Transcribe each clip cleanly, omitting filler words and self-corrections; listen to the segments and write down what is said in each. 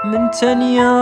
من تنيا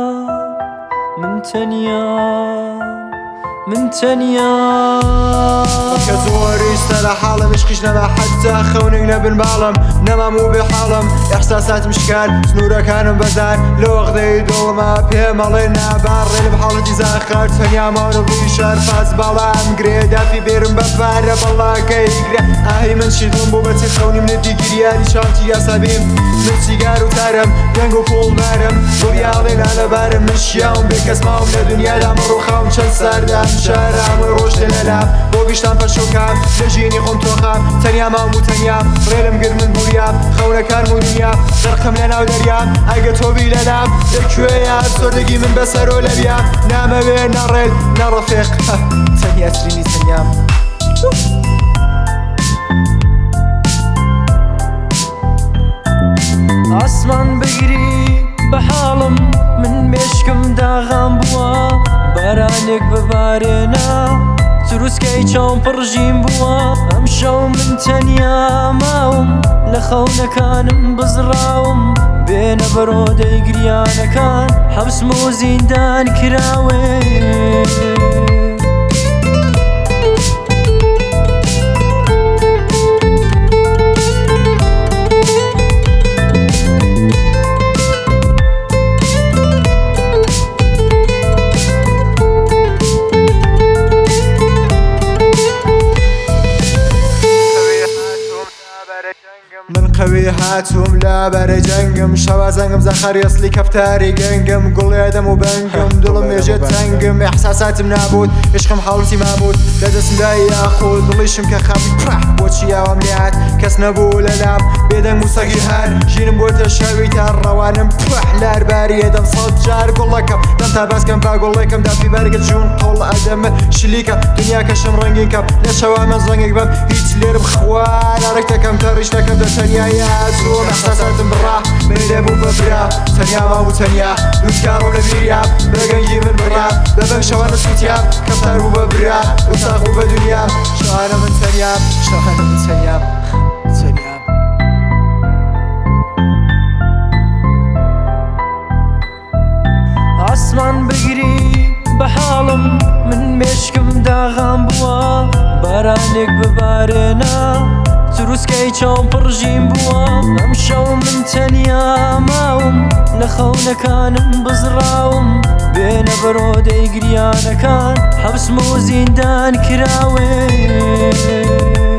كزوري استرى حالم مشقيش نما حتى خوني نبن بعلم نما مو بحالم احساسات مشكال سنورة كانم بزان لو اغذي دول ما بهم علينا باري بحالتي زاخر تنيا مانو بيشار فاز بالام قريدا في بيرم بفارة بالله كيقري اهي من شيدون بوبتي خوني من الديقريا دي شانتي يا سبيم من سيجار وتارم ينقو فول بارم وريالين انا بارم مش يوم بكس ماهم لدنيا دامر وخام شل سردم شارم وروش للالام بوقشتان فرشوكام لجيني خم توخام تنيا مامو تنيا ريلم قد من بوريام خونة كان مو دنيا غرقم لنا ودريام ايقا توبي للام لكويا سردقي من بسر ولبيام نام بين نريل نرفيق تنيا تريني تنيام عسمان بقري بحالم من مشكم داغام بوا بارانك ببارينا تروسكي چاوم پڕژیم بووە ئەم شەو من تەنیا ماوم لە خەونەکانم بزراوم بێنە بەرۆ دەیگریانەکان حەبسم و زیندان کراوێ من قوي هاتهم لا بري جنگم شوا زنگم زخر يصلي كفتاري جنگم قول يدم وبنگم دلم يجد تنگم احساساتم نابود عشقم حاولتي مامود لدسم داي ياخود ضليشم كخابي برح بوشي يا ومليات كس نبو للام بيدن موساقي هار جينم بوت الشاوي تار روانم برح لار باري يدم صوت جار قول لكم دمتا باسكم باقول لكم دافي بارقة جون قول ادم شليكم دنيا كشم رنگيكم لشوا من زنگك بم هيت لير بخوان اركتكم تاريش لكم تنيا ياسون احساساتم برا بيدبو ببرا تنيا مامو تنيا نوتكارو لبيريا بغنجي من برا ببن شوانا سوتيا كفتارو ببرا وساقو بدنيا شوانا من تنيا عسمان بقري بحالم من مشكم داغام بوا بارانك ببارينا تروسكي چاوم پڕژیم بووە ئەم شەو من تەنیا ماوم لە خەونەکانم بزراوم بێنە بەرۆ دەیگریانەکان حەبسم و زیندان کراوێ